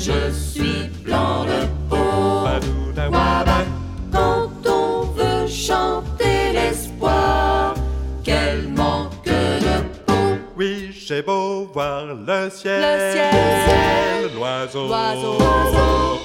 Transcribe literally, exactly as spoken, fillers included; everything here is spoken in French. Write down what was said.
je suis blanc de peau. Wabak, quand on veut chanter l'espoir, quel manque de peau. Oui, j'ai beau voir le ciel, Le ciel, l'oiseau, l'oiseau, l'oiseau.